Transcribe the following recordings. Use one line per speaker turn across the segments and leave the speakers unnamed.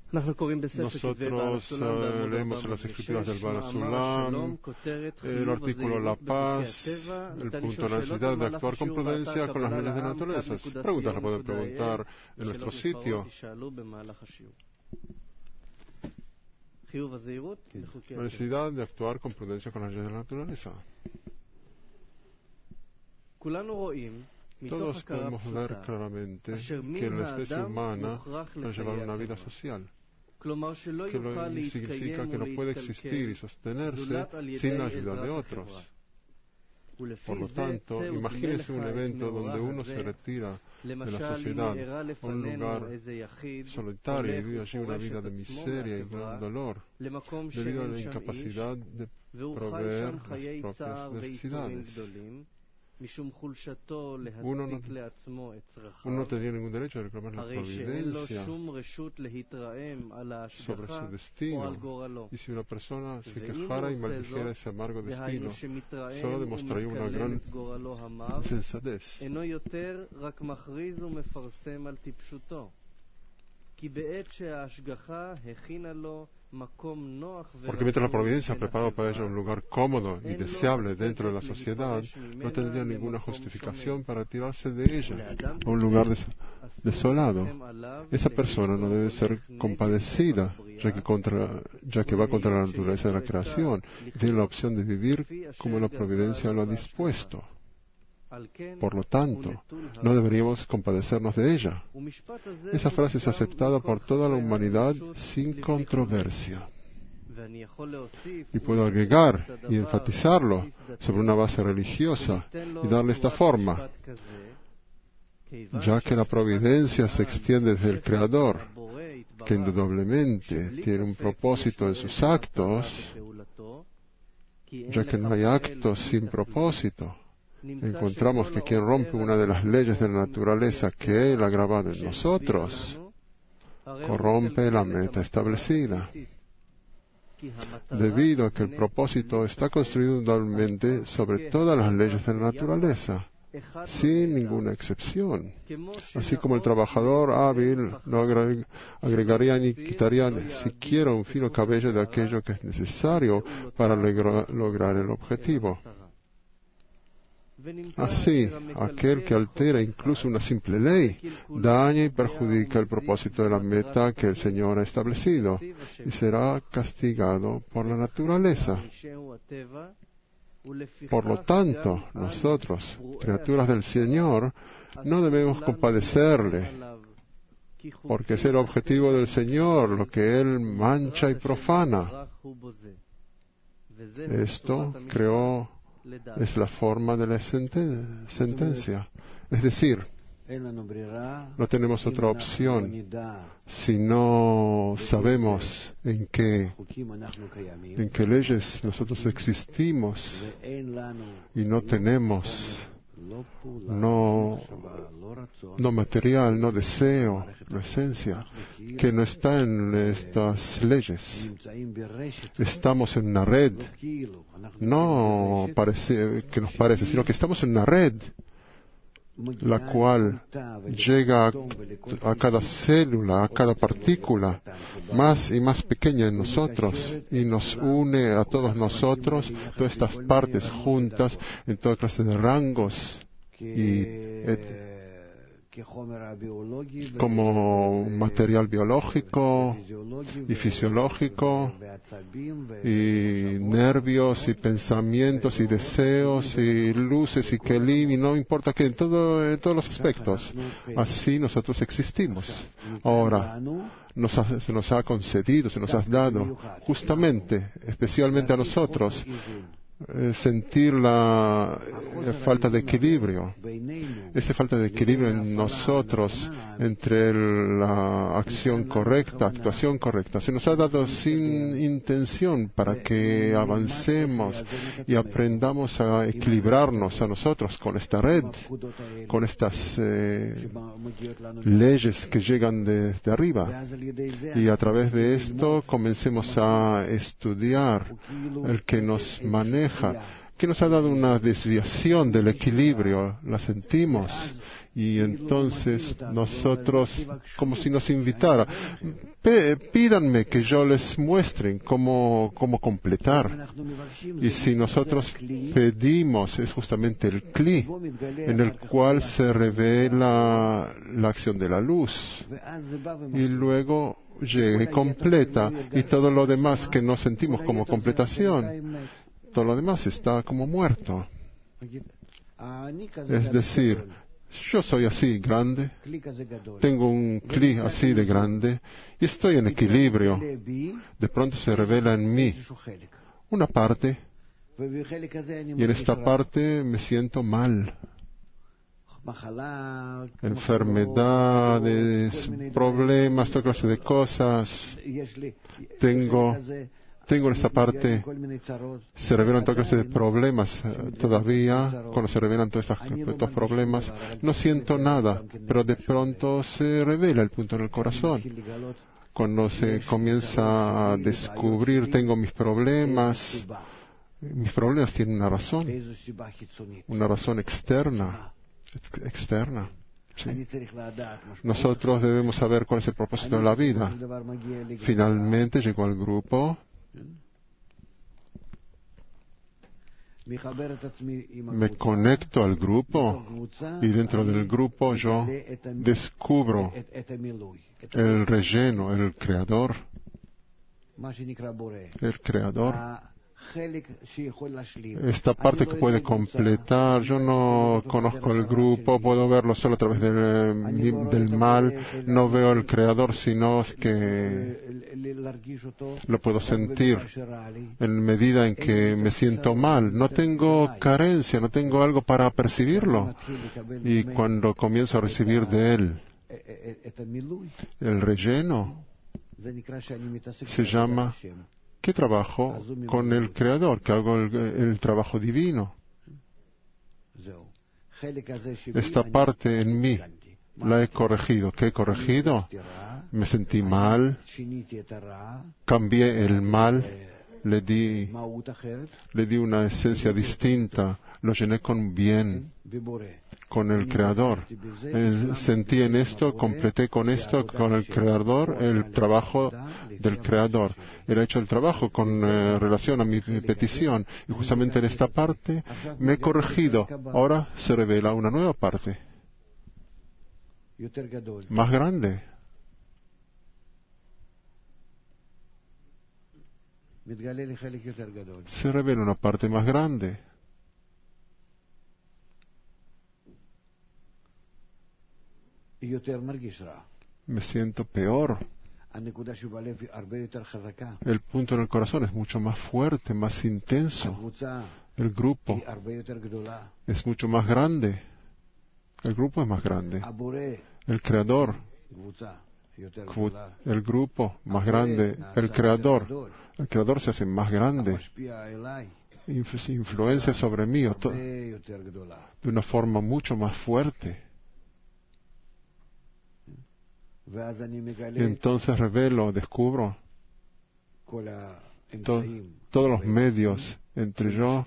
Nosotros leemos en las escrituras del Baal Sulam el artículo La Paz, el punto la necesidad de actuar con prudencia con las leyes de la naturaleza. Preguntas las pueden preguntar en nuestro sitio. La necesidad de actuar con prudencia con las leyes de la naturaleza. Todos podemos ver claramente que la especie humana va a llevar una vida social, que lo significa que no puede existir y sostenerse sin la ayuda de otros. Por lo tanto, imagínese un evento donde uno se retira de la sociedad a un lugar solitario y vive allí una vida de miseria y gran dolor debido a la incapacidad de proveer las propias necesidades. Uno no tenía ningún derecho a reclamar la providencia sobre su destino. Y si una persona se quejara y maldijera ese amargo destino, solo demostraría una gran insensatez. Porque mientras la providencia preparó para ella un lugar cómodo y deseable dentro de la sociedad, no tendría ninguna justificación para retirarse de ella a un lugar desolado. Esa persona no debe ser compadecida, ya que va contra la naturaleza de la creación y tiene la opción de vivir como la providencia lo ha dispuesto. Por lo tanto, no deberíamos compadecernos de ella. Esa frase es aceptada por toda la humanidad sin controversia. Y puedo agregar y enfatizarlo sobre una base religiosa y darle esta forma, ya que la providencia se extiende desde el Creador, que indudablemente tiene un propósito en sus actos, ya que no hay actos sin propósito. Encontramos que quien rompe una de las leyes de la naturaleza que Él ha grabado en nosotros, corrompe la meta establecida, debido a que el propósito está construido indudablemente sobre todas las leyes de la naturaleza, sin ninguna excepción. Así como el trabajador hábil no agregaría ni quitaría siquiera un fino cabello de aquello que es necesario para lograr el objetivo. Así, aquel que altera incluso una simple ley, daña y perjudica el propósito de la meta que el Señor ha establecido y será castigado por la naturaleza. Por lo tanto, nosotros, criaturas del Señor, no debemos compadecerle, porque es el objetivo del Señor lo que Él mancha y profana. Esto es la forma de la sentencia. Es decir, no tenemos otra opción si no sabemos en qué leyes nosotros existimos y no tenemos no material, no deseo, no esencia, que no está en estas leyes. Estamos en una red, no parece que nos parece, sino que estamos en una red, la cual llega a cada célula, a cada partícula, más y más pequeña en nosotros, y nos une a todos nosotros, todas estas partes juntas, en toda clase de rangos, como material biológico y fisiológico, y nervios y pensamientos y deseos y luces y kelim, y no importa qué, en todos los aspectos. Así nosotros existimos. Ahora, se nos ha concedido, se nos ha dado, justamente, especialmente a nosotros, sentir la falta de equilibrio. Esta falta de equilibrio en nosotros entre la actuación correcta, se nos ha dado sin intención para que avancemos y aprendamos a equilibrarnos a nosotros con esta red, con estas leyes que llegan desde arriba. Y a través de esto comencemos a estudiar el que nos maneja, que nos ha dado una desviación del equilibrio, la sentimos. Y entonces nosotros, como si nos invitara, pídanme que yo les muestre cómo completar. Y si nosotros pedimos, es justamente el cli en el cual se revela la acción de la luz. Y luego llega y completa. Y todo lo demás que no sentimos como completación, todo lo demás está como muerto. Es decir, yo soy así grande, tengo un cli así de grande y estoy en equilibrio. De pronto se revela en mí una parte y en esta parte me siento mal. Enfermedades, problemas, toda clase de cosas. Tengo en esta parte, se revelan toda clase de problemas todavía. Cuando se revelan todos estos problemas, no siento nada, pero de pronto se revela el punto en el corazón. Cuando se comienza a descubrir, tengo mis problemas tienen una razón externa. ¿Sí? Nosotros debemos saber cuál es el propósito de la vida. Finalmente llegó al grupo. Me conecto al grupo y dentro del grupo yo descubro el relleno, el creador. Esta parte que puede completar. Yo no conozco el grupo, puedo verlo solo a través del mal, no veo el creador, sino que lo puedo sentir en medida en que me siento mal. No tengo carencia, no tengo algo para percibirlo. Y cuando comienzo a recibir de él el relleno, se llama que trabajo con el Creador, que hago el trabajo divino. Esta parte en mí la he corregido. ¿Qué he corregido? Me sentí mal, cambié el mal, le di una esencia distinta, lo llené con bien, con el Creador. Sentí en esto, completé con esto, con el Creador, el trabajo del Creador. Él ha hecho el trabajo con relación a mi petición. Y justamente en esta parte me he corregido. Ahora se revela una nueva parte, más grande. Se revela una parte más grande. Me siento peor. El punto en el corazón es mucho más fuerte, más intenso. El grupo es mucho más grande. El grupo es más grande. El creador, el grupo más grande. El creador se hace más grande. Influencia sobre mí de una forma mucho más fuerte. Y entonces descubro todos los medios entre yo,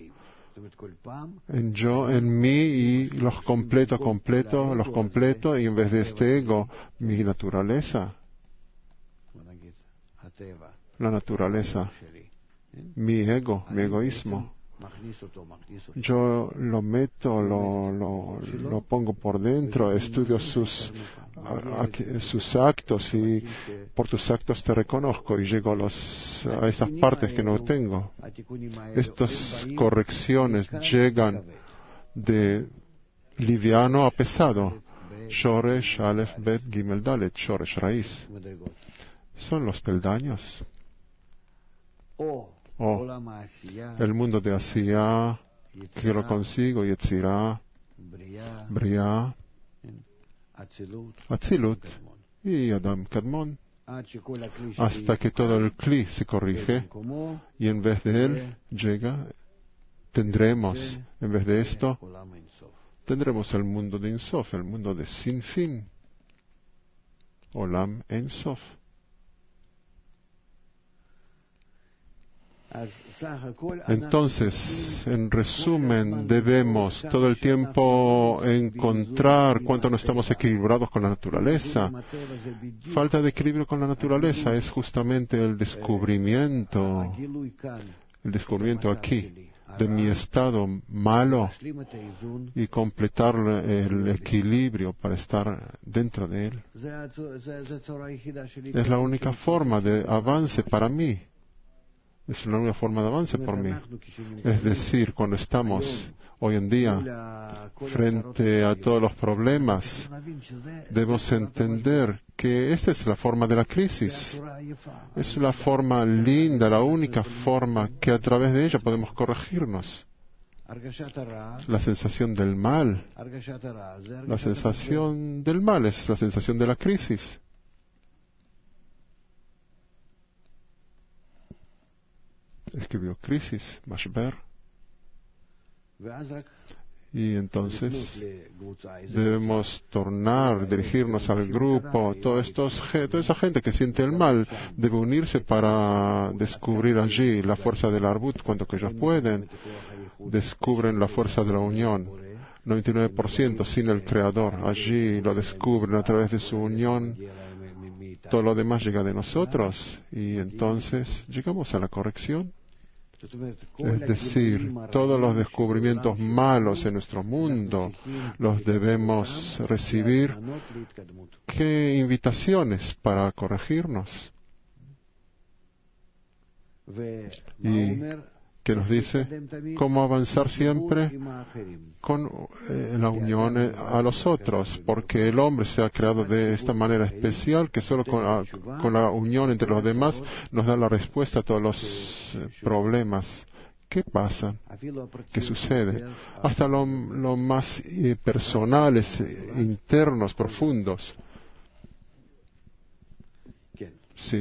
en mí, y los completo, y en vez de este ego, mi naturaleza, la naturaleza, mi ego, mi egoísmo. Yo lo meto, lo pongo por dentro, estudio sus actos, y por tus actos te reconozco, y llego a esas partes que no tengo. Estas correcciones llegan de liviano a pesado. Shoresh, Aleph, Bet, Gimel, Dalet, Shoresh, raíz. Son los peldaños. El mundo de Asiya, que lo consigo, Yetzirah, Briah, Atzilut y Adam Kadmon, hasta que todo el Kli se corrige, y en vez de él tendremos el mundo de Insof, el mundo de sin fin, Olam Ensof. Entonces, en resumen, debemos todo el tiempo encontrar cuánto no estamos equilibrados con la naturaleza. Falta de equilibrio con la naturaleza es justamente el descubrimiento aquí de mi estado malo y completar el equilibrio para estar dentro de él. Es la única forma de avance para mí. Es la única forma de avance por mí. Es decir, cuando estamos hoy en día frente a todos los problemas, debemos entender que esta es la forma de la crisis. Es la forma linda, la única forma que a través de ella podemos corregirnos. La sensación del mal. La sensación del mal es la sensación de la crisis. Escribió crisis, mashber. Y entonces debemos dirigirnos al grupo. Toda esa gente que siente el mal debe unirse para descubrir allí la fuerza del Arbut cuanto que ellos pueden. Descubren la fuerza de la unión. 99% sin el Creador. Allí lo descubren a través de su unión. Todo lo demás llega de nosotros. Y entonces llegamos a la corrección. Es decir, todos los descubrimientos malos en nuestro mundo los debemos recibir. ¿Qué invitaciones para corregirnos? Y que nos dice cómo avanzar siempre con la unión a los otros, porque el hombre se ha creado de esta manera especial que solo con la unión entre los demás nos da la respuesta a todos los problemas. ¿Qué pasa? ¿Qué sucede? Hasta lo más personales, internos, profundos. Sí.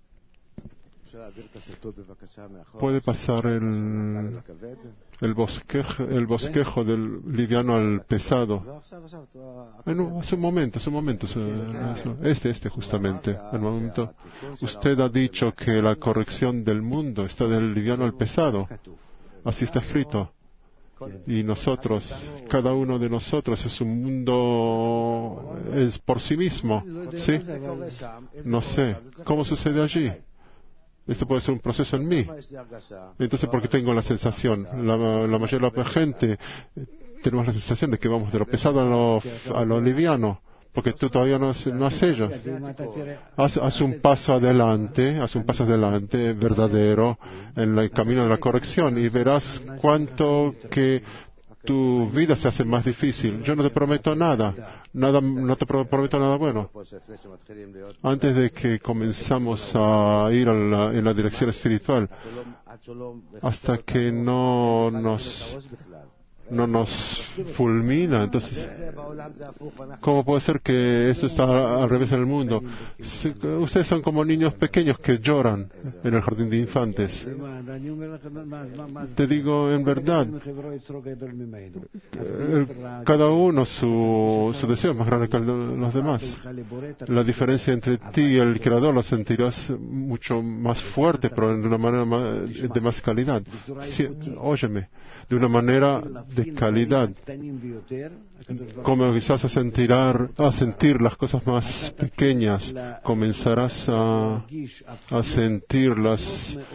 Puede pasar el bosquejo del liviano al pesado. Hace un momento. Este justamente. El momento. Usted ha dicho que la corrección del mundo está del liviano al pesado. Así está escrito. Y nosotros, cada uno de nosotros es un mundo, es por sí mismo. ¿Sí? No sé. ¿Cómo sucede allí? Esto puede ser un proceso en mí. Entonces, ¿por qué tengo la sensación? La mayoría de la gente tenemos la sensación de que vamos de lo pesado a lo liviano, porque tú todavía no has ello. Haz un paso adelante verdadero en el camino de la corrección y verás cuánto que tu vida se hace más difícil. Yo no te prometo nada, no te prometo nada bueno. Antes de que comenzamos a ir en la dirección espiritual, hasta que no nos fulmina. Entonces, ¿cómo puede ser que eso está al revés en el mundo? Ustedes son como niños pequeños que lloran en el jardín de infantes. Te digo en verdad, cada uno su deseo es más grande que los demás. La diferencia entre ti y el Creador la sentirás mucho más fuerte, pero de una manera de más calidad. Sí, óyeme, de una manera de calidad, como quizás a sentir las cosas más pequeñas, comenzarás a sentirlas,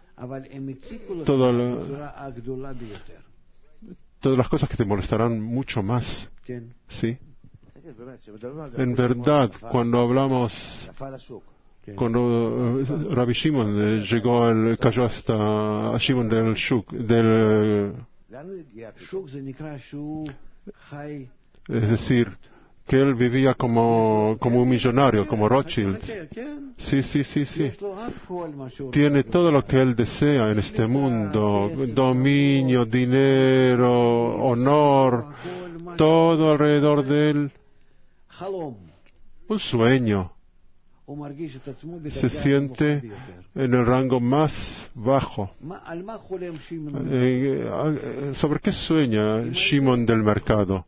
todas las cosas que te molestarán mucho más. ¿Sí? En verdad, cuando Rabbi Shimon cayó hasta Shimon del Shuk, es decir, que él vivía como un millonario, como Rothschild. Sí. Tiene todo lo que él desea en este mundo: dominio, dinero, honor, todo alrededor de él. Un sueño. Se siente en el rango más bajo. ¿Sobre qué sueña Shimon del mercado?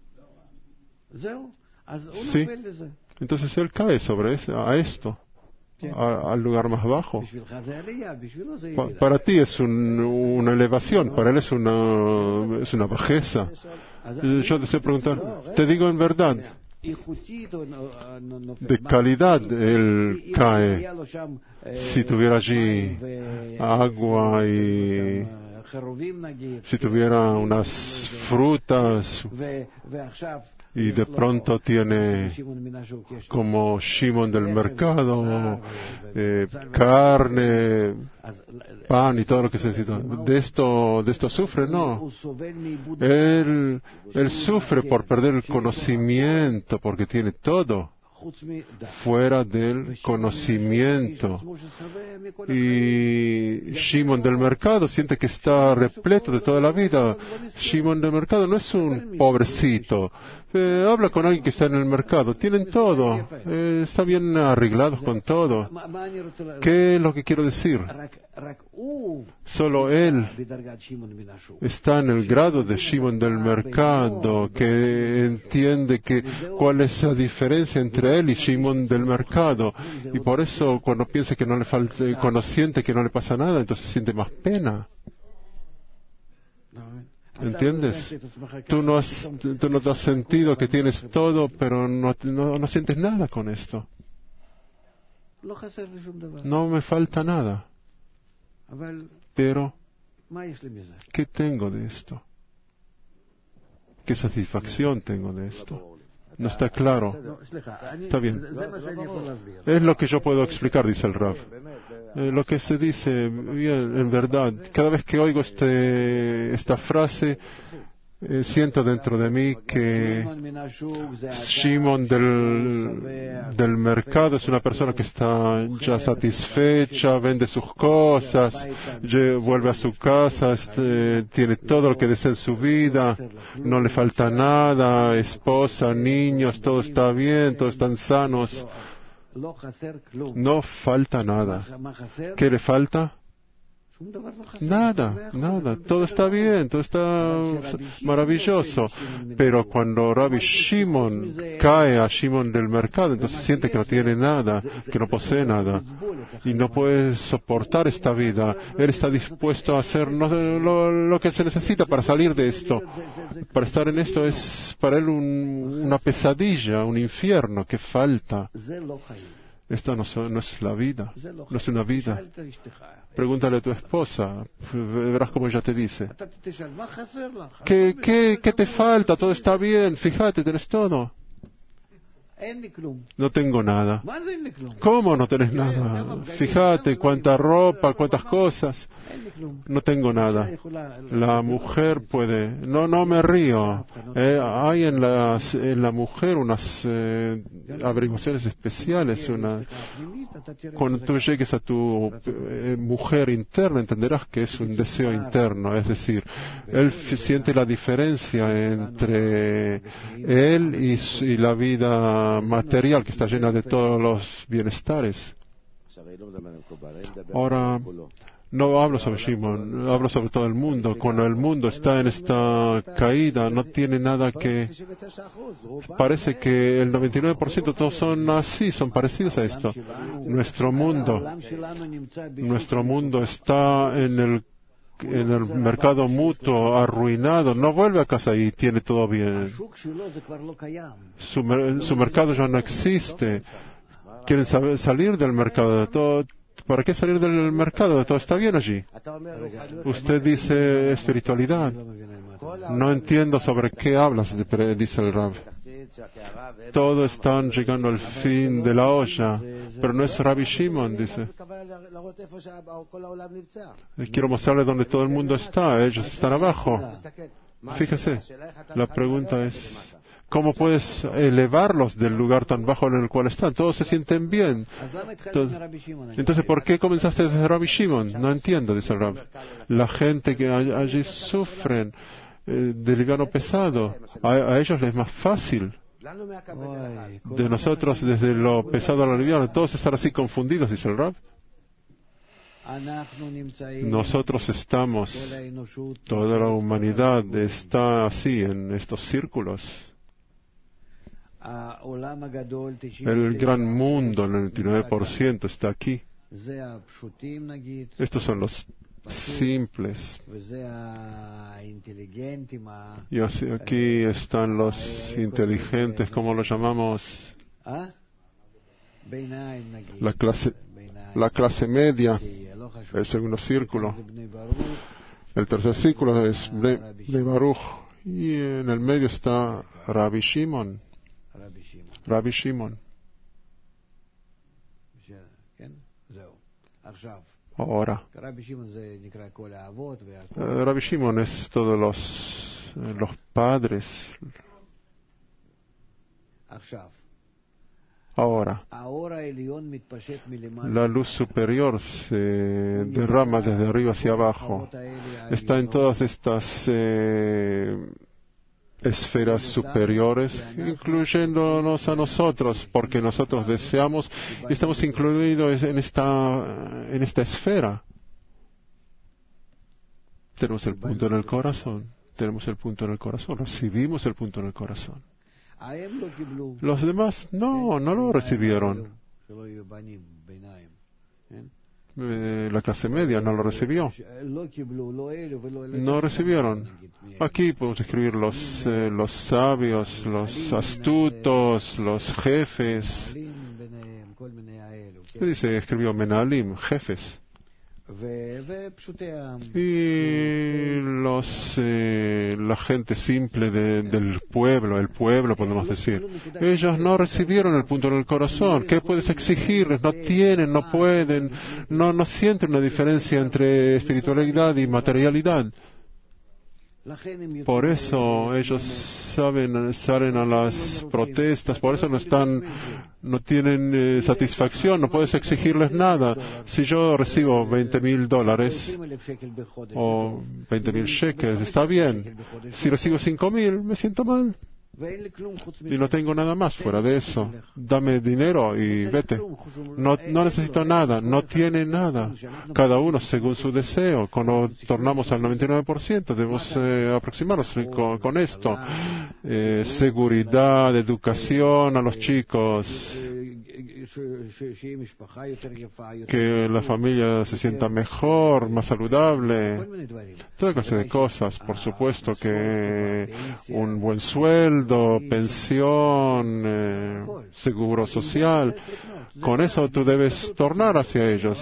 Sí. Entonces él cae a esto. al lugar más bajo. Para ti es una elevación, para él es una bajeza. Yo deseo preguntar, te digo en verdad, de calidad él cae. Si tuviera allí agua y si tuviera unas frutas y de pronto tiene como Shimon del mercado, carne, pan y todo lo que se necesita. ¿De esto sufre? No. Él sufre por perder el conocimiento, porque tiene todo fuera del conocimiento. Y Shimon del mercado siente que está repleto de toda la vida. Shimon del mercado no es un pobrecito. Habla con alguien que está en el mercado. Tienen todo. Están bien arreglados con todo. ¿Qué es lo que quiero decir? Solo él está en el grado de Shimon del mercado, que entiende cuál es la diferencia entre él y Shimon del mercado. Y por eso cuando piensa que no le falta, cuando siente que no le pasa nada, entonces siente más pena. ¿Entiendes? Tú no has sentido que tienes todo, pero no sientes nada con esto. No me falta nada. Pero, ¿qué tengo de esto? ¿Qué satisfacción tengo de esto? No está claro. Está bien. Es lo que yo puedo explicar, dice el Rav. Lo que se dice, bien, en verdad, cada vez que oigo esta frase, siento dentro de mí que Shimon del mercado es una persona que está ya satisfecha, vende sus cosas, vuelve a su casa, tiene todo lo que desea en su vida, no le falta nada, esposa, niños, todo está bien, todos están sanos. No falta nada. ¿Qué le falta? Nada, todo está bien, todo está maravilloso, pero cuando Rabbi Shimon cae a Shimon del mercado, entonces siente que no tiene nada, que no posee nada, y no puede soportar esta vida. Él está dispuesto a hacer lo que se necesita para salir de esto. Para estar en esto es para él una pesadilla, un infierno que falta. Esto no es la vida, no es una vida. Pregúntale a tu esposa, verás cómo ella te dice. ¿Qué te falta? Todo está bien, fíjate, tenés todo. No tengo nada. ¿Cómo no tenés nada? Fíjate, cuánta ropa, cuántas cosas. No tengo nada. La mujer puede... No me río. Hay en la mujer unas averiguaciones especiales. Cuando tú llegues a tu mujer interna, entenderás que es un deseo interno. Es decir, él siente la diferencia entre él y la vida material que está llena de todos los bienestares. Ahora, no hablo sobre Shimon, hablo sobre todo el mundo. Cuando el mundo está en esta caída, no tiene nada que... Parece que el 99% todos son así, son parecidos a esto. Nuestro mundo está en el mercado mutuo, arruinado, no vuelve a casa y tiene todo bien. Su mercado ya no existe. Quieren salir del mercado. ¿Para qué salir del mercado? Todo está bien allí. Usted dice espiritualidad. No entiendo sobre qué hablas, dice el Rav. Todos están llegando al fin de la olla, pero no es Rabbi Shimon, dice. Quiero mostrarle dónde todo el mundo está. Ellos están abajo. Fíjese, la pregunta es, ¿cómo puedes elevarlos del lugar tan bajo en el cual están? Todos se sienten bien. Entonces, ¿por qué comenzaste desde Rabbi Shimon? No entiendo, dice el Rab. La gente que allí sufren de liviano pesado, a ellos les es más fácil. De nosotros, desde lo pesado a lo liviano, todos están así confundidos, dice el Rab. Nosotros estamos, toda la humanidad está así en estos círculos. El gran mundo, el 99% está aquí. Estos son los simples. Y así aquí están los inteligentes, ¿cómo lo llamamos? La clase media, el segundo círculo. El tercer círculo es Bnei Baruch. Y en el medio está Rabbi Shimon. Rabbi Shimon. Ahora, Rabbi Shimon es todos los padres. Ahora, la luz superior se derrama desde arriba hacia abajo. Está en todas estas esferas superiores, incluyéndonos a nosotros, porque nosotros deseamos y estamos incluidos en esta esfera. Tenemos el punto en el corazón. Tenemos el punto en el corazón. Recibimos el punto en el corazón. Los demás no lo recibieron. La clase media no lo recibió. No recibieron. Aquí podemos escribir los sabios, los astutos, los jefes. ¿Qué dice? Escribió Menalim, jefes. Y la gente simple del pueblo, el pueblo podemos decir, ellos no recibieron el punto en el corazón. ¿Qué puedes exigirles? No tienen, no pueden, no sienten una diferencia entre espiritualidad y materialidad. Por eso ellos salen a las protestas, por eso no tienen satisfacción, no puedes exigirles nada. Si yo recibo $20,000 o 20,000 shekels, está bien. Si recibo 5,000, me siento mal. Y no tengo nada más fuera de eso. Dame dinero y vete. No necesito nada, no tiene nada. Cada uno según su deseo. Cuando tornamos al 99%, debemos aproximarnos con esto. Seguridad, educación a los chicos. Que la familia se sienta mejor, más saludable. Toda clase de cosas. Por supuesto que un buen sueldo, pensión, seguro social. Con eso tú debes tornar hacia ellos.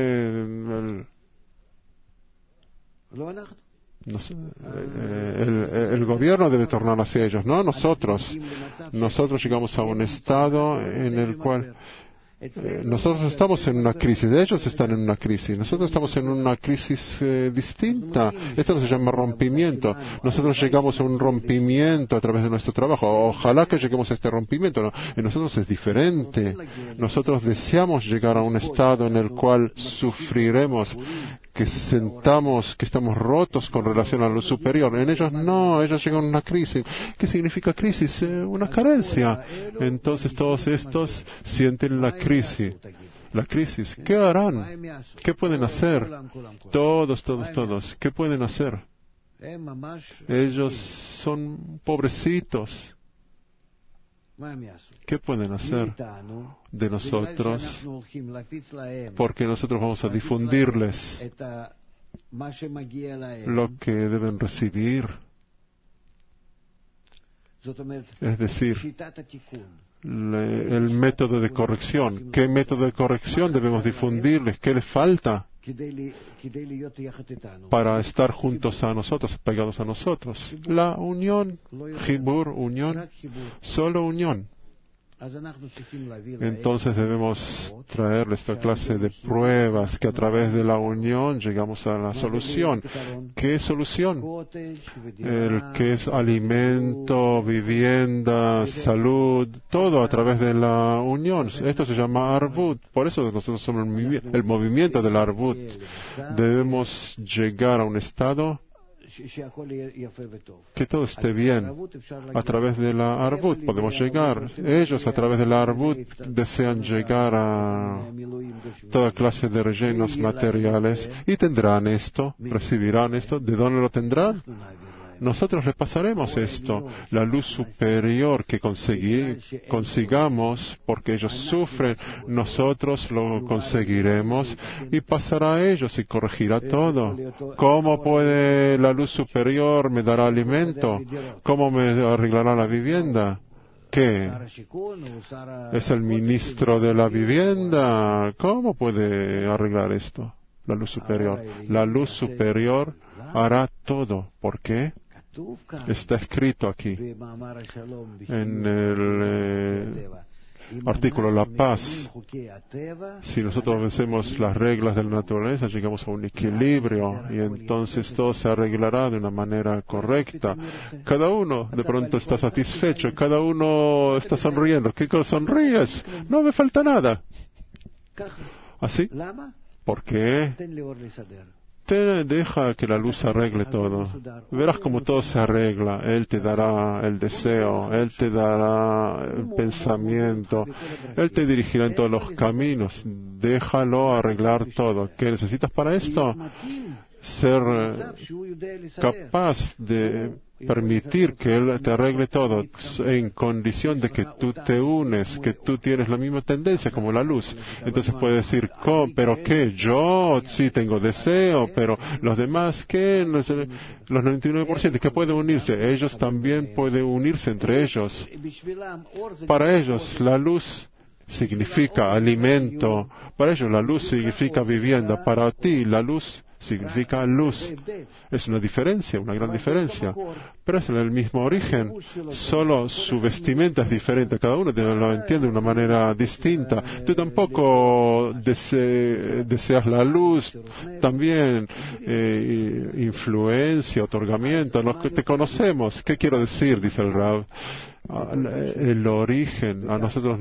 El gobierno debe tornar hacia ellos, no nosotros. Nosotros llegamos a un estado en el cual nosotros estamos en una crisis, ellos están en una crisis, nosotros estamos en una crisis distinta. Esto no se llama rompimiento. Nosotros llegamos a un rompimiento a través de nuestro trabajo. Ojalá que lleguemos a este rompimiento. ¿No? En nosotros es diferente. Nosotros deseamos llegar a un estado en el cual sufriremos, que estamos rotos con relación a lo superior. En ellos no, ellos llegan a una crisis. ¿Qué significa crisis? Una carencia. Entonces todos estos sienten la crisis. La crisis. ¿Qué harán? ¿Qué pueden hacer? Todos. ¿Qué pueden hacer? Ellos son pobrecitos. ¿Qué pueden hacer de nosotros? Porque nosotros vamos a difundirles lo que deben recibir. Es decir, el método de corrección. ¿Qué método de corrección debemos difundirles? ¿Qué les falta para estar juntos a nosotros, pegados a nosotros? La unión, Jibur, unión, solo unión. Entonces debemos traerle esta clase de pruebas que a través de la unión llegamos a la solución. ¿Qué solución? El que es alimento, vivienda, salud, todo a través de la unión. Esto se llama Arbut. Por eso nosotros somos el movimiento del Arbut. Debemos llegar a un estado que todo esté bien. A través de la Arbut podemos llegar. Ellos a través de la Arbut desean llegar a toda clase de rellenos materiales y tendrán esto, recibirán esto. ¿De dónde lo tendrán? nosotros les pasaremos esto, la luz superior que consigamos, porque ellos sufren, nosotros lo conseguiremos y pasará a ellos y corregirá todo. ¿Cómo puede la luz superior me dará alimento? ¿Cómo me arreglará la vivienda? ¿Qué? ¿Es el ministro de la vivienda? ¿Cómo puede arreglar esto? La luz superior. La luz superior hará todo. ¿Por qué? Está escrito aquí en el artículo La Paz. Si nosotros obedecemos las reglas de la naturaleza, llegamos a un equilibrio y entonces todo se arreglará de una manera correcta. Cada uno de pronto está satisfecho, cada uno está sonriendo. ¿Qué cosa sonríes? No me falta nada. ¿Así? ¿Por qué? Deja que la luz arregle todo. Verás cómo todo se arregla. Él te dará el deseo, Él te dará el pensamiento, Él te dirigirá en todos los caminos. Déjalo arreglar todo. ¿Qué necesitas para esto? Ser capaz de permitir que Él te arregle todo en condición de que tú te unes, que tú tienes la misma tendencia como la luz. Entonces puedes decir, ¿pero qué? Yo sí tengo deseo, pero los demás, ¿qué? Los 99%, ¿qué pueden unirse? Ellos también pueden unirse entre ellos. Para ellos, la luz significa alimento. Para ellos, la luz significa vivienda. Para ti, la luz significa luz. Es una diferencia, una gran diferencia. Pero es el mismo origen. Solo su vestimenta es diferente. Cada uno lo entiende de una manera distinta. Tú tampoco deseas la luz. También influencia, otorgamiento. Los que te conocemos. ¿Qué quiero decir? Dice el Rab. El origen. A nosotros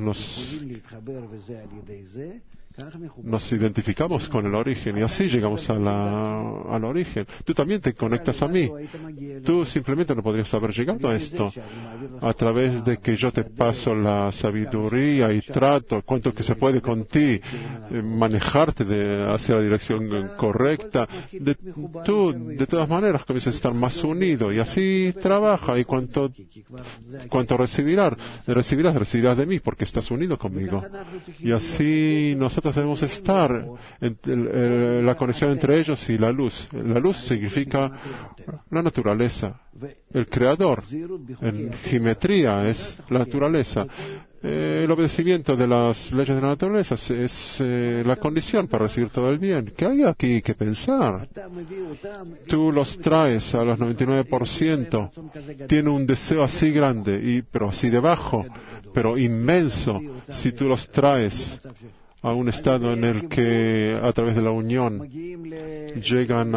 nos identificamos con el origen y así llegamos al origen. Tú también te conectas a mí. Tú simplemente no podrías haber llegado a esto a través de que yo te paso la sabiduría y trato cuanto que se puede con ti, manejarte hacia la dirección correcta. Tú, de todas maneras, comienzas a estar más unido y así trabaja y cuanto recibirás de mí porque estás unido conmigo. Y así nosotros debemos estar en la conexión entre ellos y la luz. La luz significa la naturaleza, el creador. En geometría es la naturaleza. El obedecimiento de las leyes de la naturaleza es la condición para recibir todo el bien. ¿Qué hay aquí que pensar? Tú los traes a los 99%. Tiene un deseo así grande, pero así debajo, pero inmenso. Si tú los traes a un estado en el que a través de la unión llegarán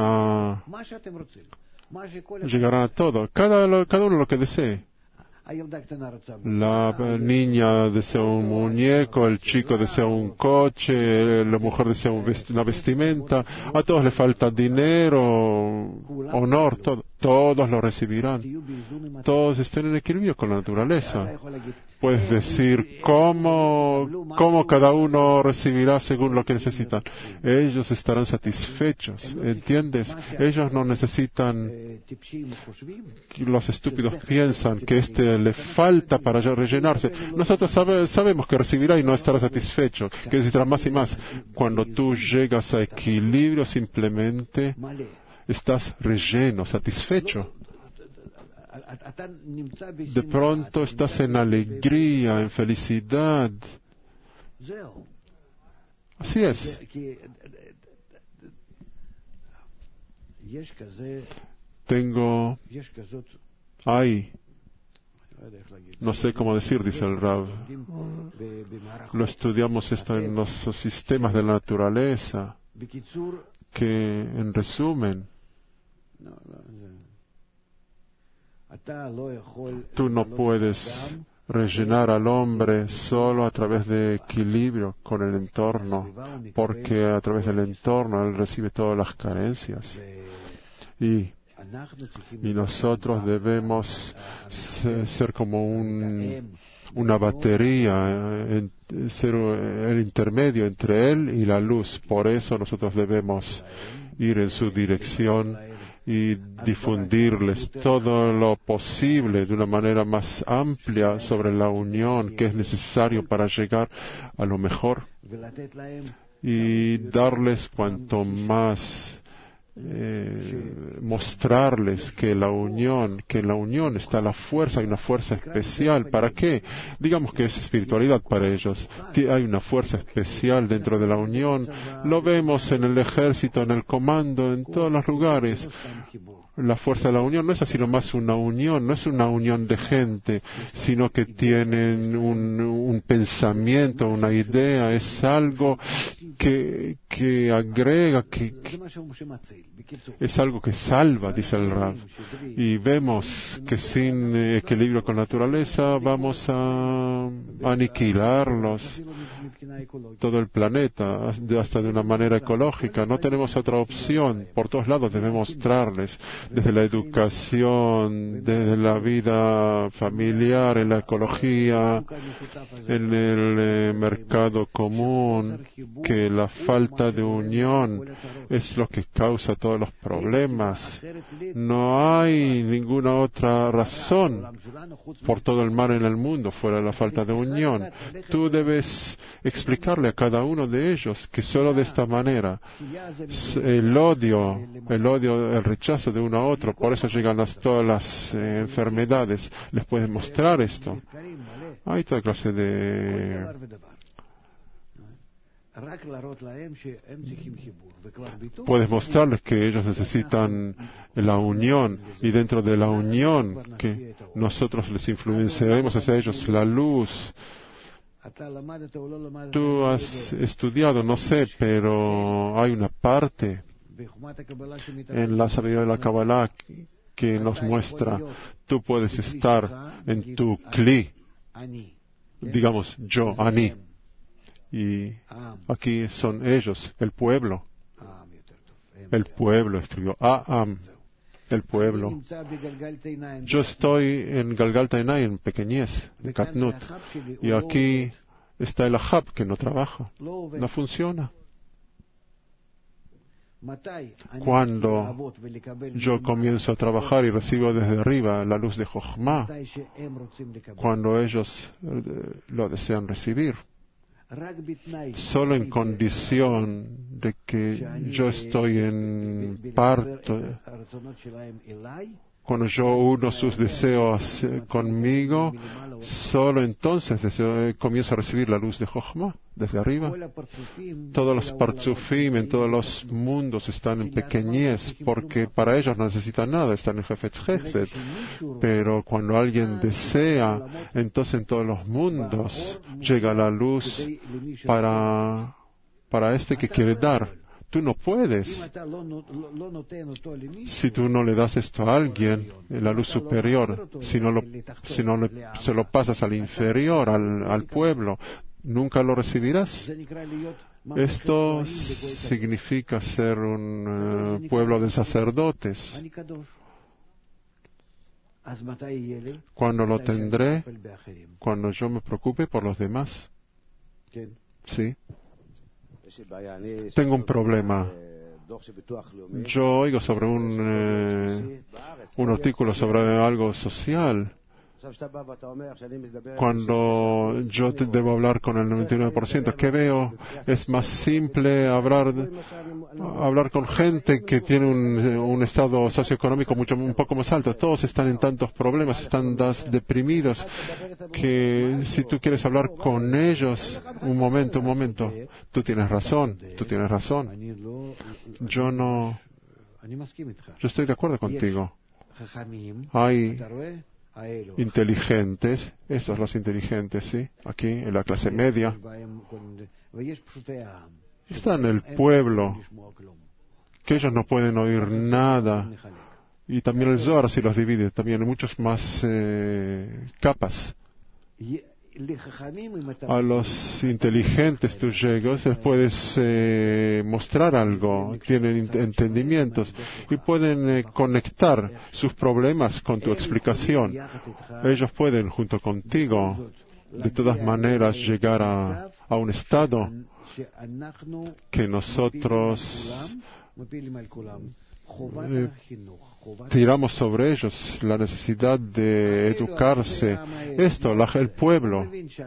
a todo, cada uno lo que desee. La niña desea un muñeco, el chico desea un coche, la mujer desea una vestimenta, a todos les falta dinero, honor, todo. Todos lo recibirán. Todos estén en equilibrio con la naturaleza. Puedes decir cómo cada uno recibirá según lo que necesitan. Ellos estarán satisfechos, ¿entiendes? Ellos no necesitan. Los estúpidos piensan que le falta para rellenarse. Nosotros sabemos que recibirá y no estará satisfecho, que necesitará más y más. Cuando tú llegas a equilibrio, simplemente estás relleno, satisfecho. De pronto estás en alegría, en felicidad. Así es. No sé cómo decir, dice el Rav. Lo estudiamos esto en los sistemas de la naturaleza, que en resumen, tú no puedes rellenar al hombre solo a través de equilibrio con el entorno, porque a través del entorno él recibe todas las carencias. Y nosotros debemos ser como una batería, ser el intermedio entre él y la luz. Por eso nosotros debemos ir en su dirección y difundirles todo lo posible de una manera más amplia sobre la unión que es necesario para llegar a lo mejor y darles cuanto más mostrarles que en la unión está la fuerza, hay una fuerza especial. ¿Para qué? Digamos que es espiritualidad para ellos. Hay una fuerza especial dentro de la unión. Lo vemos en el ejército, en el comando, en todos los lugares. La fuerza de la unión no es así nomás una unión, no es una unión de gente, sino que tienen un pensamiento, una idea, es algo que agrega, es algo que salva, dice el Rav. Y vemos que sin equilibrio con la naturaleza vamos a aniquilarlos, todo el planeta, hasta de una manera ecológica. No tenemos otra opción. Por todos lados debemos mostrarles, desde la educación, desde la vida familiar, en la ecología, en el mercado común, que la falta de unión es lo que causa todos los problemas. No hay ninguna otra razón por todo el mal en el mundo fuera de la falta de unión. Tú debes explicarle a cada uno de ellos que solo de esta manera el odio, el rechazo de uno a otro, por eso llegan todas las enfermedades. Les puedes mostrar esto. Hay toda clase de puedes mostrarles que ellos necesitan la unión, y dentro de la unión que nosotros les influenciaremos hacia ellos la luz. Tú has estudiado, no sé, pero hay una parte en la sabiduría de la Kabbalah que nos muestra, tú puedes estar en tu kli, digamos yo, Ani. Y aquí son ellos, el pueblo. El pueblo escribió, Am, el pueblo. Yo estoy en Galgalta Enay, en pequeñez, en Katnut. Y aquí está el Ahab que no trabaja, no funciona. Cuando yo comienzo a trabajar y recibo desde arriba la luz de Jochma, cuando ellos lo desean recibir, solo en condición de que yo estoy en parto, cuando yo uno sus deseos conmigo, solo entonces comienzo a recibir la luz de Jochma desde arriba. Todos los partzufim en todos los mundos están en pequeñez porque para ellos no necesitan nada, están en Jefetz Chesed. Pero cuando alguien desea, entonces en todos los mundos llega la luz para este que quiere dar. Tú no puedes. Si tú no le das esto a alguien, la luz superior, si no se lo pasas al inferior, al pueblo, nunca lo recibirás. Esto significa ser un pueblo de sacerdotes. ¿Cuándo lo tendré? Cuando yo me preocupe por los demás. Sí. Tengo un problema. Yo oigo sobre un artículo sobre algo social. Cuando yo debo hablar con el 99%, ¿qué veo? Es más simple hablar con gente que tiene un estado socioeconómico un poco más alto. Todos están en tantos problemas, están deprimidos, que si tú quieres hablar con ellos, un momento, tú tienes razón. Yo estoy de acuerdo contigo. Hay inteligentes, esos los inteligentes, sí, aquí en la clase media, está en el pueblo, que ellos no pueden oír nada, y también el Zohar si los divide, también hay muchas más capas. A los inteligentes tú llegas, les puedes mostrar algo, tienen entendimientos y pueden conectar sus problemas con tu explicación. Ellos pueden, junto contigo, de todas maneras llegar a un estado que nosotros tiramos sobre ellos la necesidad de educarse. Esto, el pueblo,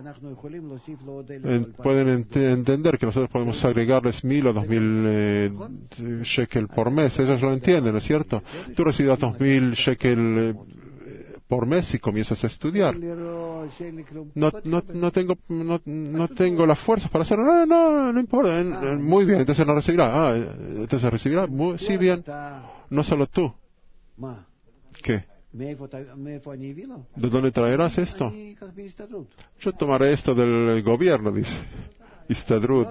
pueden entender que nosotros podemos agregarles 1.000 o 2.000 shekel por mes. Ellos lo entienden, ¿no es cierto? Tú recibas 2.000 shekel por mes y comienzas a estudiar. No tengo las fuerzas para hacerlo. No importa. Muy bien, entonces no recibirá. Entonces recibirá. Sí, bien. No solo tú. ¿Qué? ¿De dónde traerás esto? Yo tomaré esto del gobierno, dice Istadrut.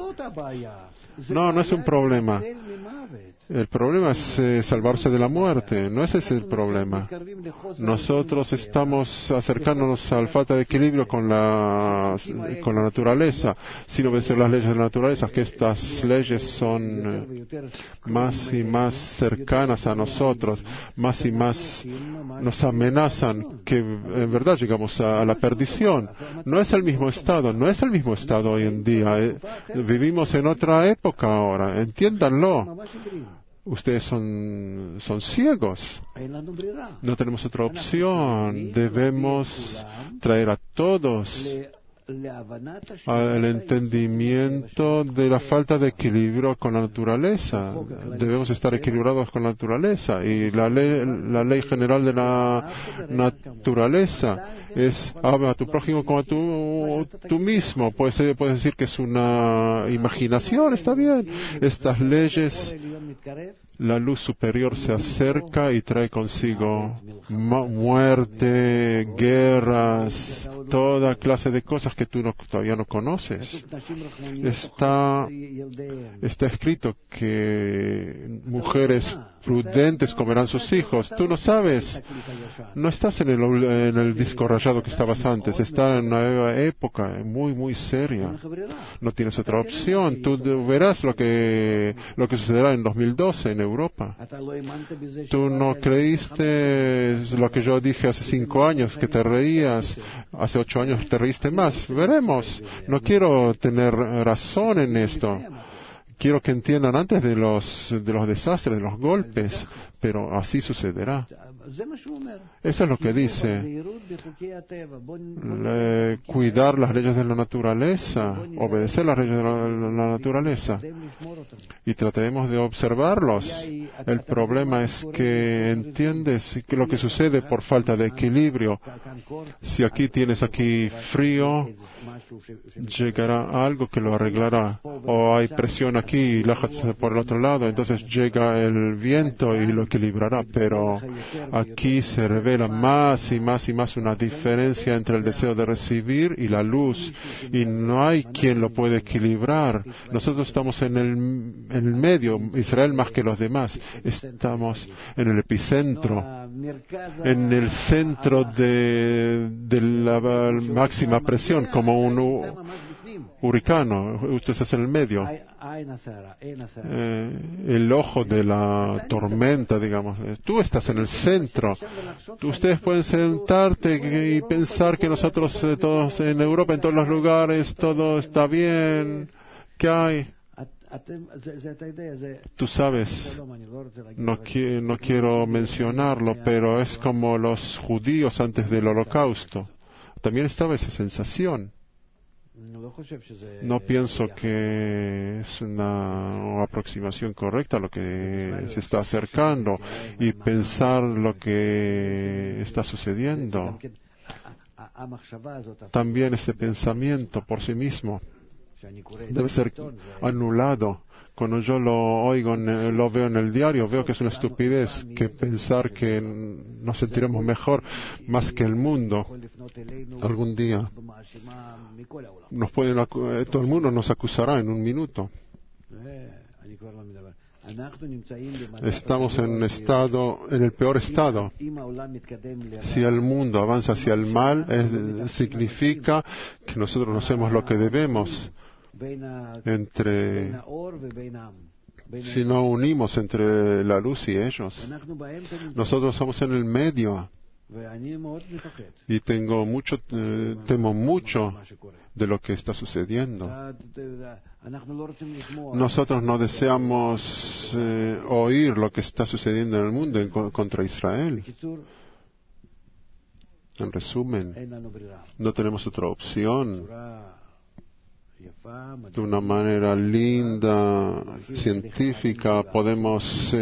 No es un problema. El problema es salvarse de la muerte. No ese es el problema. Nosotros estamos acercándonos a la falta de equilibrio con la naturaleza, sin obedecer las leyes de la naturaleza, que estas leyes son más y más cercanas a nosotros, más y más nos amenazan, que en verdad llegamos a la perdición. No es el mismo estado hoy en día. Vivimos en otra época ahora, entiéndanlo. Ustedes son ciegos. No tenemos otra opción. Debemos traer a todos al entendimiento de la falta de equilibrio con la naturaleza. Debemos estar equilibrados con la naturaleza. Y la ley general de la naturaleza es ama a tu prójimo como a tú mismo. Puedes decir que es una imaginación, está bien. Estas leyes, la luz superior se acerca y trae consigo muerte, guerras, toda clase de cosas que tú todavía no conoces. Está escrito que mujeres prudentes comerán sus hijos. Tú no sabes. No estás en el disco rayado que estabas antes. Estás en una nueva época muy, muy seria. No tienes otra opción. Tú verás lo que sucederá en 2012 en Europa. Tú no creíste lo que yo dije hace 5 años, que te reías. Hace 8 años te reíste más. Veremos. No quiero tener razón en esto. Quiero que entiendan antes de los desastres, de los golpes, pero así sucederá. Eso es lo que dice. Cuidar las leyes de la naturaleza, obedecer las leyes de la naturaleza. Y trataremos de observarlos. El problema es que entiendes que lo que sucede por falta de equilibrio. Si tienes frío, llegará algo que lo arreglará. O hay presión aquí y por el otro lado, entonces llega el viento y lo equilibrará. Pero aquí se revela más y más y más una diferencia entre el deseo de recibir y la luz. Y no hay quien lo pueda equilibrar. Nosotros estamos en el medio, Israel más que los demás. Estamos en el epicentro, en el centro de la máxima presión, como un huracán. Usted está en el medio. El ojo de la tormenta, digamos. Tú estás en el centro. Ustedes pueden sentarte y pensar que nosotros todos en Europa, en todos los lugares, todo está bien. ¿Qué hay? Tú sabes, no quiero mencionarlo, pero es como los judíos antes del Holocausto. También estaba esa sensación. No pienso que es una aproximación correcta a lo que se está acercando y pensar lo que está sucediendo. También este pensamiento por sí mismo debe ser anulado. Cuando yo lo veo en el diario, veo que es una estupidez que pensar que nos sentiremos mejor más que el mundo. Algún día todo el mundo nos acusará en un minuto. Estamos en el peor estado. Si el mundo avanza hacia el mal, significa que nosotros no hacemos lo que debemos. Si no unimos entre la luz y ellos, nosotros somos en el medio. Y temo mucho de lo que está sucediendo. Nosotros no deseamos oír lo que está sucediendo en el mundo contra Israel. En resumen, no tenemos otra opción. De una manera linda, científica, podemos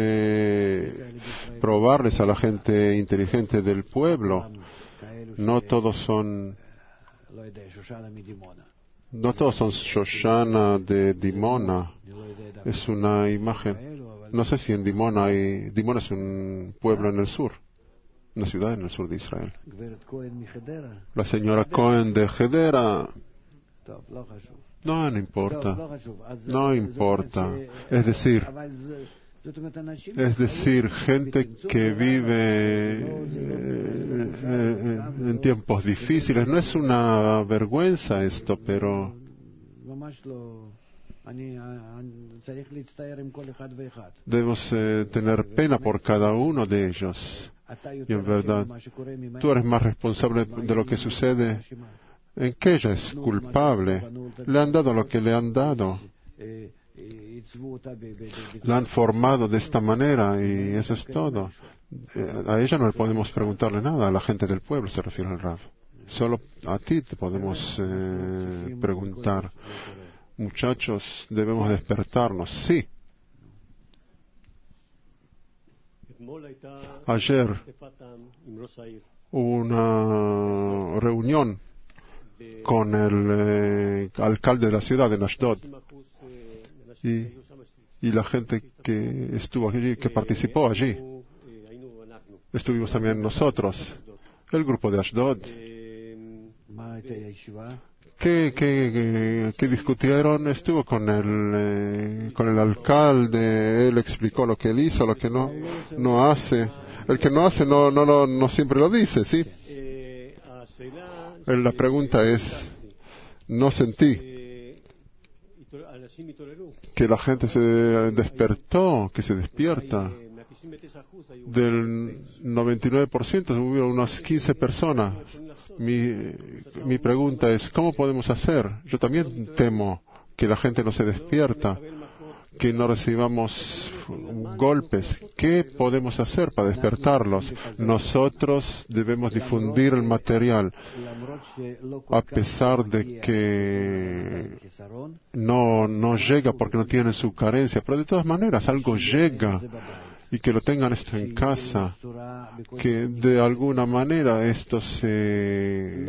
probarles a la gente inteligente del pueblo. No todos son Shoshana de Dimona. Es una imagen. No sé si en Dimona Dimona es un pueblo en el sur, una ciudad en el sur de Israel. La señora Cohen de Hedera. No importa. No importa. Es decir, gente que vive en tiempos difíciles. No es una vergüenza esto, pero debemos tener pena por cada uno de ellos. Y en verdad, tú eres más responsable de lo que sucede. ¿En qué ella es culpable? Le han dado lo que le han dado. La han formado de esta manera y eso es todo. A ella no le podemos preguntarle nada, a la gente del pueblo se refiere al Rav. Solo a ti te podemos preguntar. Muchachos, debemos despertarnos. Sí. Ayer hubo una reunión con el alcalde de la ciudad de Ashdod y la gente que estuvo allí, que participó allí. Estuvimos también nosotros, el grupo de Ashdod. ¿Qué discutieron? Estuvo con el alcalde, él explicó lo que él hizo, lo que no hace. El que no hace no siempre lo dice, ¿sí? La pregunta es, no sentí que la gente se despertó, que se despierta. Del 99% hubo unas 15 personas. Mi pregunta es, ¿cómo podemos hacer? Yo también temo que la gente no se despierta, que no recibamos golpes. ¿Qué podemos hacer para despertarlos? Nosotros debemos difundir el material, a pesar de que no llega porque no tiene su carencia, pero de todas maneras algo llega. Y que lo tengan esto en casa, que de alguna manera esto se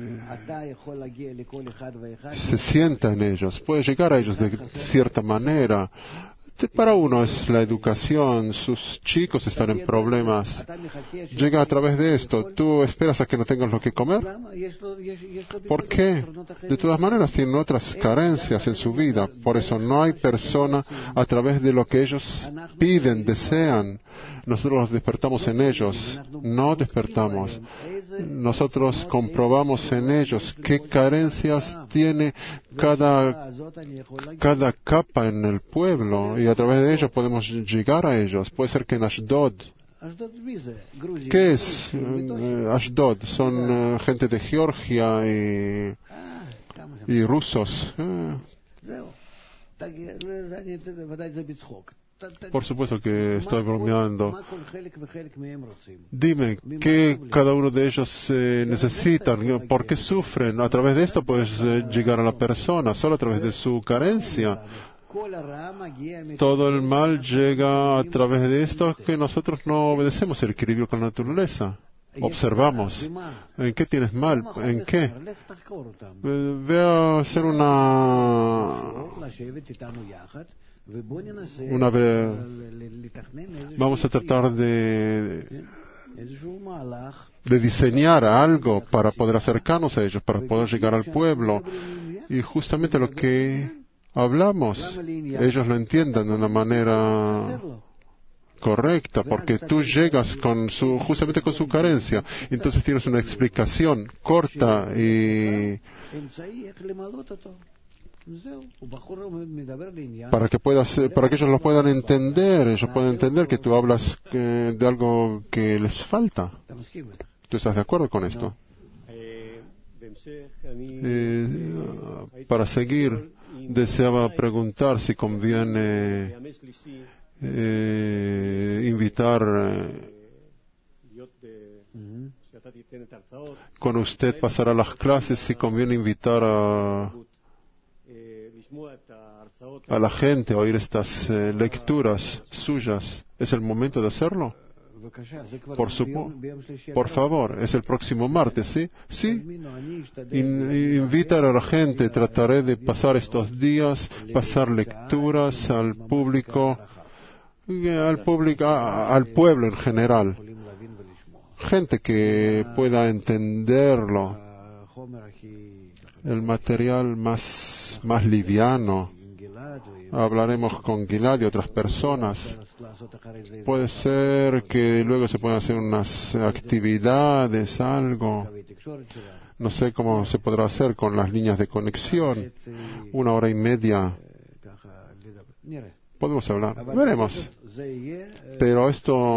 sienta en ellos, puede llegar a ellos de cierta manera. Para uno es la educación, sus chicos están en problemas, llega a través de esto. ¿Tú esperas a que no tengan lo que comer? ¿Por qué? De todas maneras tienen otras carencias en su vida, por eso no hay persona a través de lo que ellos piden, desean. Nosotros los despertamos en ellos, no despertamos. Nosotros comprobamos en ellos qué carencias tiene cada capa en el pueblo y a través de ellos podemos llegar a ellos. Puede ser que en Ashdod. ¿Qué es Ashdod? Son gente de Georgia y rusos. Por supuesto que estoy bromeando. Dime, ¿qué cada uno de ellos necesitan? ¿Por qué sufren? A través de esto puedes llegar a la persona, solo a través de su carencia. Todo el mal llega a través de esto que nosotros no obedecemos el equilibrio con la naturaleza. Observamos. ¿En qué tienes mal? ¿En qué? Ve a hacer vamos a tratar de diseñar algo para poder acercarnos a ellos, para poder llegar al pueblo. Y justamente lo que hablamos, ellos lo entiendan de una manera correcta, porque tú llegas justamente con su carencia. Entonces tienes una explicación corta y para que ellos lo puedan entender, ellos puedan entender que tú hablas de algo que les falta. ¿Tú estás de acuerdo con esto? Para seguir, deseaba preguntar si conviene invitar con usted, pasar a las clases, si conviene invitar a la gente a oír estas lecturas suyas. ¿Es el momento de hacerlo? Por favor, es el próximo martes, ¿sí? Sí. Invitar a la gente, trataré de pasar estos días, pasar lecturas al público, al pueblo en general. Gente que pueda entenderlo, el material más liviano. Hablaremos con Gilad y otras personas. Puede ser que luego se puedan hacer unas actividades, algo. No sé cómo se podrá hacer con las líneas de conexión. 1 hora y media. Podemos hablar. Veremos. Pero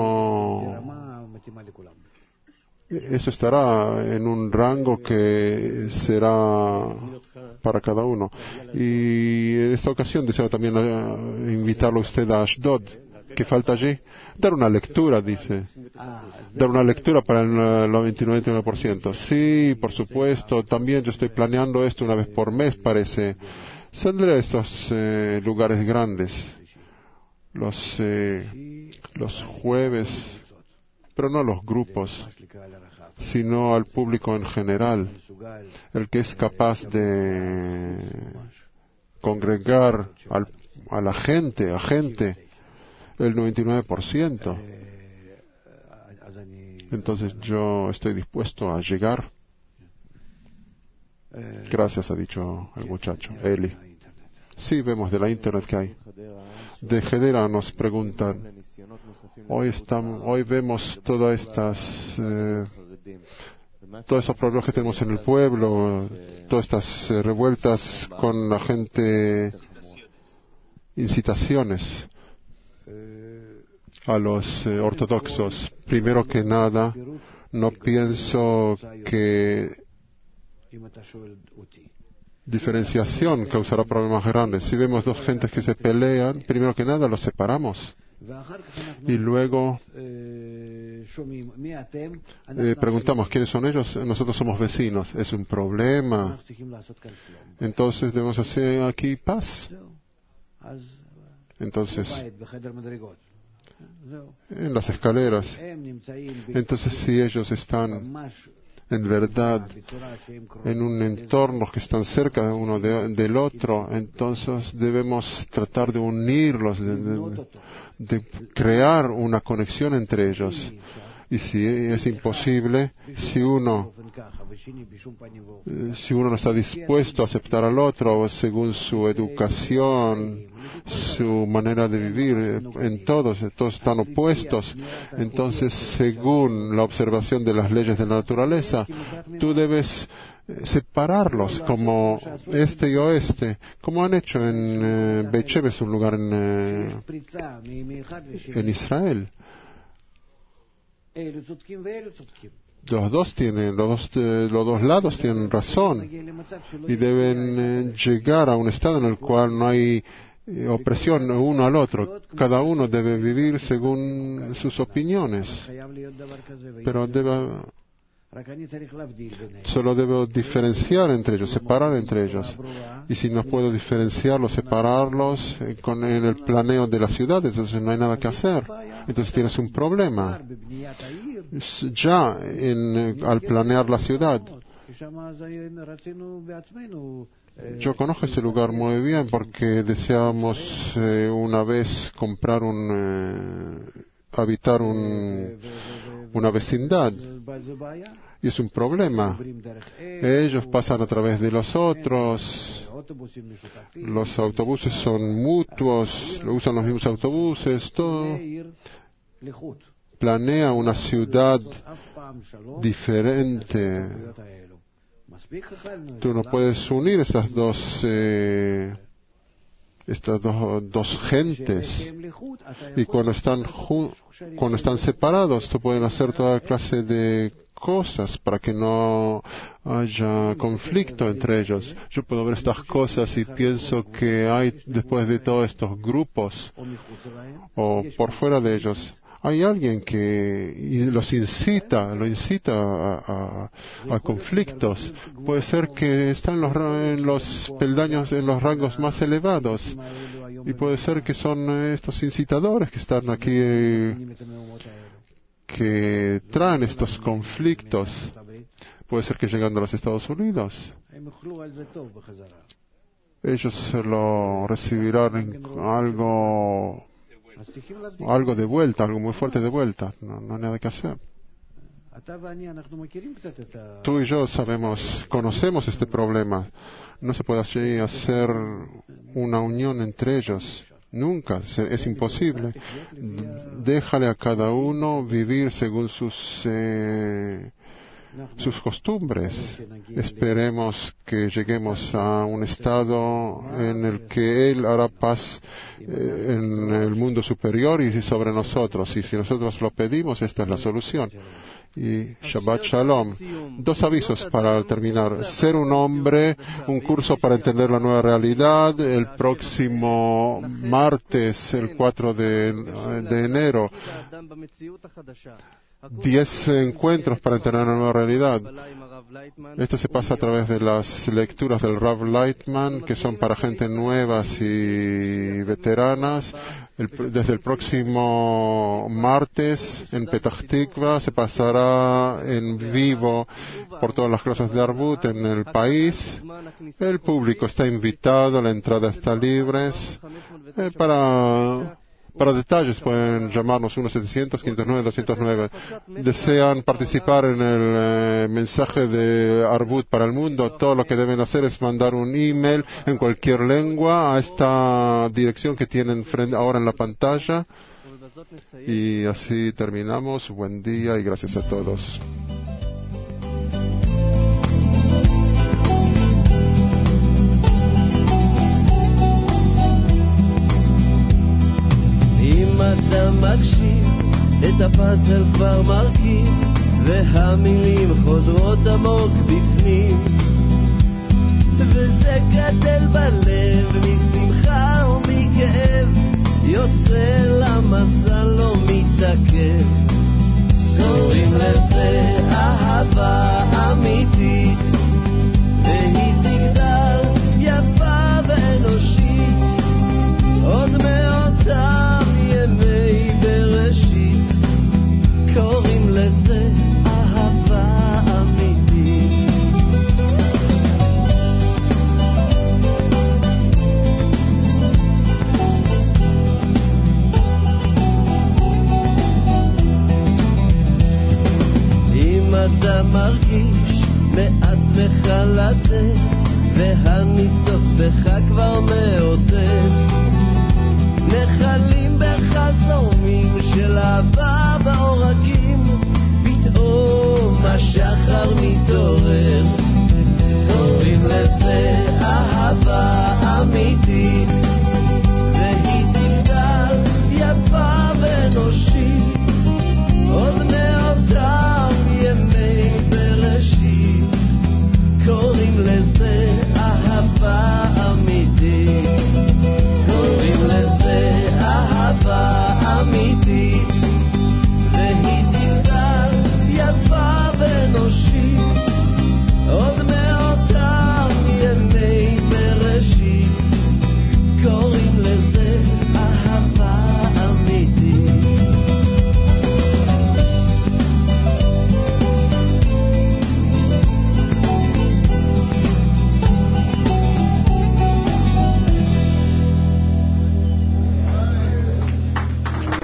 eso estará en un rango que será para cada uno. Y en esta ocasión deseo también invitarlo a usted a Ashdod. ¿Qué falta allí? Dar una lectura, dice. Dar una lectura para el 99%. Sí, por supuesto. También yo estoy planeando esto una vez por mes, parece. Saldré a estos lugares grandes. Los jueves, pero no los grupos, sino al público en general, el que es capaz de congregar a la gente, el 99%. Entonces yo estoy dispuesto a llegar. Gracias, ha dicho el muchacho, Eli. Sí, vemos de la internet que hay. De Hedera nos preguntan, hoy vemos todos esos problemas que tenemos en el pueblo, todas estas revueltas con la gente, incitaciones a los ortodoxos. Primero que nada, no pienso que diferenciación causará problemas grandes. Si vemos dos gentes que se pelean, primero que nada los separamos. Y luego preguntamos quiénes son ellos. Nosotros somos vecinos. Es un problema. Entonces debemos hacer aquí paz. Entonces, en las escaleras. Entonces, si ellos están en verdad en un entorno que están cerca de uno del otro, entonces debemos tratar de unirlos, de crear una conexión entre ellos. Y si es imposible, si uno no está dispuesto a aceptar al otro según su educación, su manera de vivir, todos están opuestos, entonces según la observación de las leyes de la naturaleza, tú debes separarlos como este y oeste, como han hecho en Beit Shemesh, un lugar en Israel. Los dos lados tienen razón y deben llegar a un estado en el cual no hay opresión uno al otro. Cada uno debe vivir según sus opiniones, pero solo debo diferenciar entre ellos, separar entre ellos. Y si no puedo diferenciarlos, separarlos en el planeo de la ciudad, entonces no hay nada que hacer. Entonces tienes un problema ya al planear la ciudad. Yo conozco ese lugar muy bien porque deseábamos una vez habitar una vecindad. Y es un problema. Ellos pasan a través de los otros. Los autobuses son mutuos, usan los mismos autobuses, todo. Planea una ciudad diferente. Tú no puedes unir esas dos estas dos gentes, y cuando están separados, tú pueden hacer toda clase de cosas para que no haya conflicto entre ellos. Yo puedo ver estas cosas y pienso que hay, después de todos estos grupos, o por fuera de ellos, hay alguien que lo incita a conflictos. Puede ser que está en los peldaños, en los rangos más elevados. Y puede ser que son estos incitadores que están aquí, que traen estos conflictos. Puede ser que llegando a los Estados Unidos, ellos lo recibirán algo de vuelta, algo muy fuerte de vuelta. No hay nada que hacer. Tú y yo conocemos este problema. No se puede hacer una unión entre ellos. Nunca, es imposible. Déjale a cada uno vivir según sus costumbres. Esperemos que lleguemos a un estado en el que Él hará paz en el mundo superior y sobre nosotros. Y si nosotros lo pedimos, esta es la solución. Y Shabbat Shalom. 2 avisos para terminar. Ser un hombre, un curso para entender la nueva realidad. El próximo martes, el 4 de enero, 10 encuentros para entender la nueva realidad. Esto se pasa a través de las lecturas del Rav Lightman, que son para gente nuevas y veteranas. Desde el próximo martes en Petah Tikva se pasará en vivo por todas las clases de Arbut en el país. El público está invitado, la entrada está libre. Para detalles pueden llamarnos 1-700-509-209. ¿Desean participar en el mensaje de Arbut para el mundo? Todo lo que deben hacer es mandar un email en cualquier lengua a esta dirección que tienen ahora en la pantalla. Y así terminamos. Buen día y gracias a todos.
אתה מקשיב, את הפאזל כבר מרכיב, והמילים חודרות עמוק בפנים, וזה גדל בלב משמחה ומכאב, יוצא למסע לא מתעכב. קוראים לזה אהבה אמיתית, והיא תגדל יפה ואנושית, עוד מאותם ימי בראשית, קוראים לזה אהבה אמיתית. אם אתה מרגיש מעצמך לתת, והניצוץ בך כבר